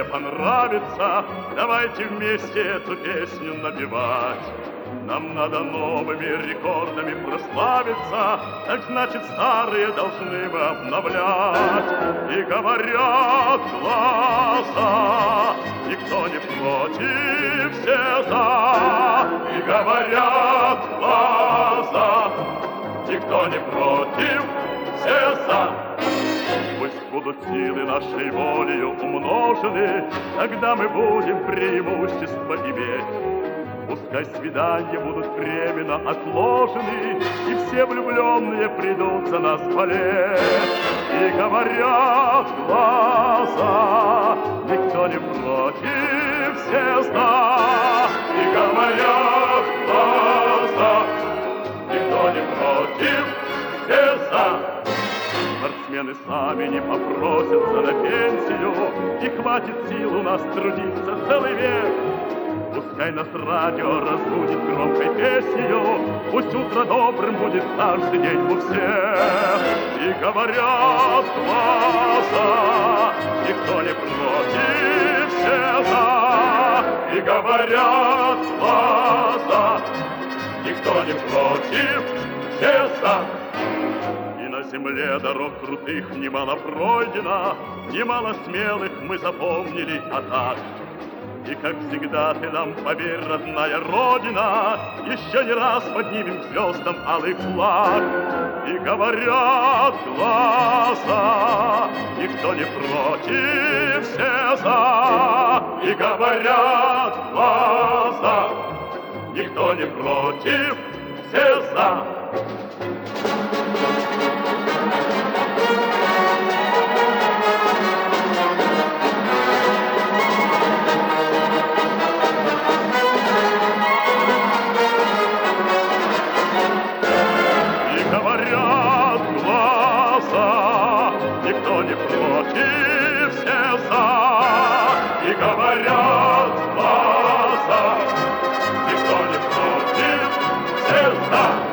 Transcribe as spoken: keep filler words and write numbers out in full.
понравится, давайте вместе эту песню напевать. Нам надо новыми рекордами прославиться, так значит старые должны мы обновлять. И говорят глаза, никто не против, все за. И говорят глаза, никто не против, все за. Пусть будут силы нашей волею умножены, тогда мы будем преимущество иметь. Пускай свидания будут временно отложены, и все влюбленные придут за нас болеть. И говорят глаза, никто не против, все за. И говорят глаза, никто не против, все за. Спортсмены сами не попросятся на пенсию, и хватит сил у нас трудиться целый век. Пускай нас радио разбудит громкой песнью, пусть утро добрым будет каждый день у всех. И говорят глаза, никто не против, все за. И говорят глаза, никто не против, все за. На земле дорог крутых немало пройдено, немало смелых мы запомнили атак. И, как всегда, ты нам поверь, родная Родина, еще не раз поднимем звездам алый флаг. И говорят глаза, никто не против, все за. И говорят глаза, никто не против, все за. Говорят глаза, никто не против, все за. И говорят глаза, никто не против, все за.